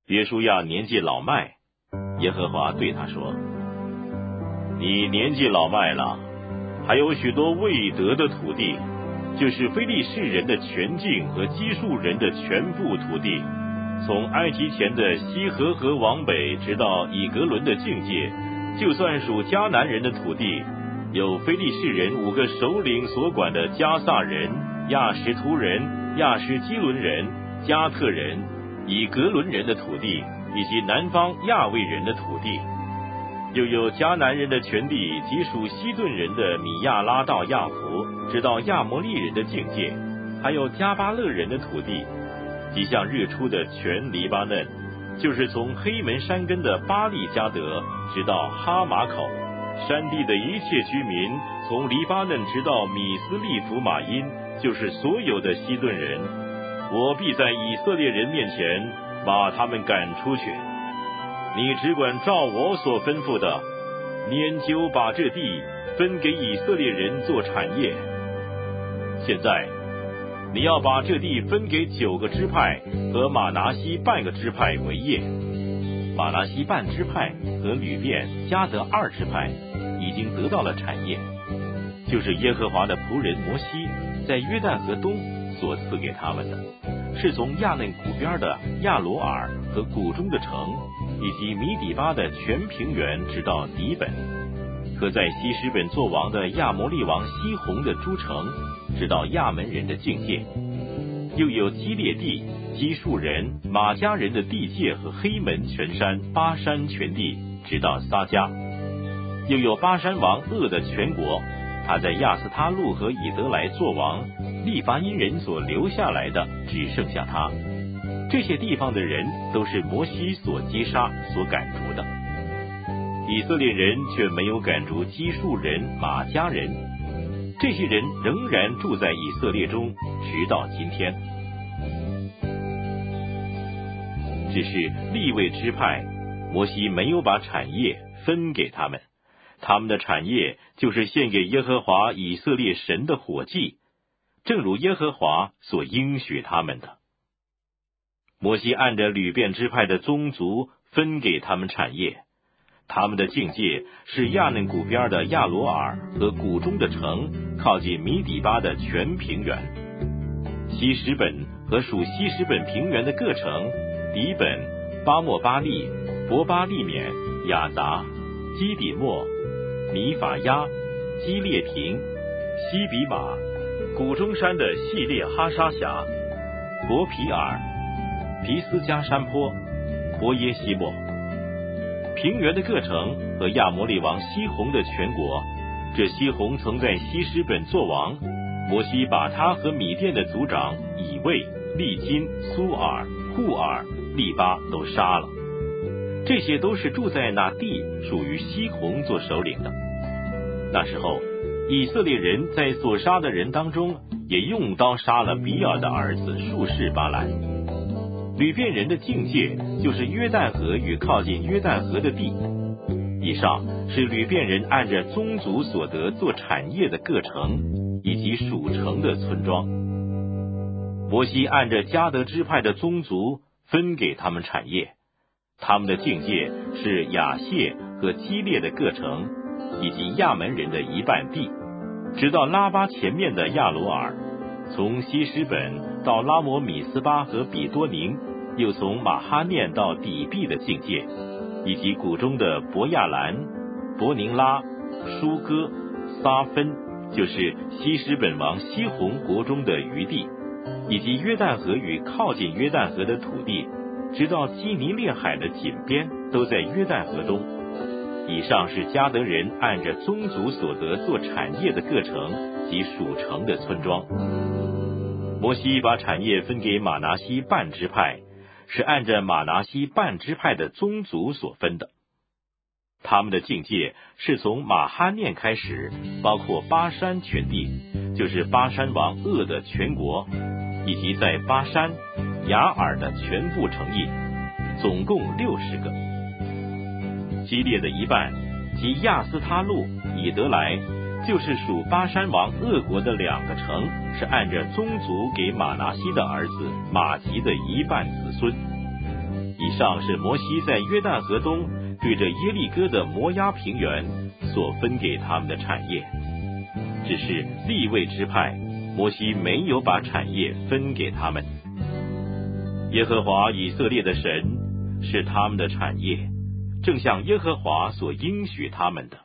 约书亚年纪老迈，耶和华对他说：你年纪老迈了，还有许多未得的土地，就是非利士人的全境和基述人的全部土地，从埃及前的西河河往北，直到以格伦的境界，就算属迦南人的土地，有非利士人5个首领所管的加萨人、亚什图人、亚什基伦人、加特人、以格伦人的土地，以及南方亚卫人的土地，又有迦南人的全地及属西顿人的米亚拉到亚弗，直到亚摩利人的境界，还有加巴勒人的土地，即向日出的全黎巴嫩，就是从黑门山根的巴利加德直到哈马口，山地的一切居民，从黎巴嫩直到米斯利弗马因，就是所有的西顿人，我必在以色列人面前把他们赶出去。你只管照我所吩咐的，研究把这地分给以色列人做产业。现在你要把这地分给9个支派和马拿西半个支派为业。马拿西半支派和吕便、迦得2支派已经得到了产业，就是耶和华的仆人摩西在约旦河东所赐给他们的，是从亚嫩谷边的亚罗尔和谷中的城，以及米底巴的全平原直到底本，和在西施本作王的亚摩利王西宏的诸城，直到亚门人的境界，又有基列地、基述人、马加人的地界和黑门全山、巴山全地，直到撒迦，又有巴山王噩的全国，他在亚斯他路和以德来作王，利乏因人所留下来的只剩下他。这些地方的人都是摩西所击杀、所赶逐的。以色列人却没有赶逐基述人、马加人，这些人仍然住在以色列中，直到今天。只是利未支派，摩西没有把产业分给他们，他们的产业就是献给耶和华以色列神的火祭，正如耶和华所应许他们的。摩西按着吕便支派的宗族分给他们产业，他们的境界是亚嫩谷边的亚罗尔和谷中的城，靠近米底巴的全平原，西什本和属西什本平原的各城，底本、巴莫巴利、伯巴利缅、亚杂、基底莫、米法亚、基列亭、西比马、谷中山的细列哈沙峡、伯皮尔、皮斯加山坡、伯耶西莫，平原的各城和亚摩利王西宏的全国。这西宏曾在西施本作王，摩西把他和米甸的族长以卫、利金、苏尔、户尔、利巴都杀了。这些都是住在那地属于西宏做首领的。那时候以色列人在所杀的人当中，也用刀杀了比尔的儿子术士巴兰。吕便人的境界就是约旦河与靠近约旦河的地。以上是吕便人按着宗族所得做产业的各城，以及属城的村庄。摩西按着迦得支派的宗族分给他们产业，他们的境界是亚谢和基列的各城，以及亚门人的一半地，直到拉巴前面的亚罗尔，从西施本到拉摩米斯巴和比多宁，又从马哈念到底壁的境界，以及谷中的伯亚兰、伯宁拉、舒哥、撒芬，就是西施本王西宏国中的余地，以及约旦河与靠近约旦河的土地，直到基尼列海的井边，都在约旦河东。以上是迦得人按着宗族所得做产业的各城及属城的村庄。摩西把产业分给马拿西半支派，是按着马拿西半支派的宗族所分的。他们的境界是从马哈念开始，包括巴山全地，就是巴山王噩的全国，以及在巴山、雅尔的全部城邑，总共60个。基列的一半及亚斯他路、以德来，就是属巴山王噩国的2个城，是按着宗族给马拿西的儿子马吉的一半子孙。以上是摩西在约旦河东对着耶利哥的摩押平原所分给他们的产业。只是利未支派，摩西没有把产业分给他们。耶和华以色列的神是他们的产业，正像耶和华所应许他们的。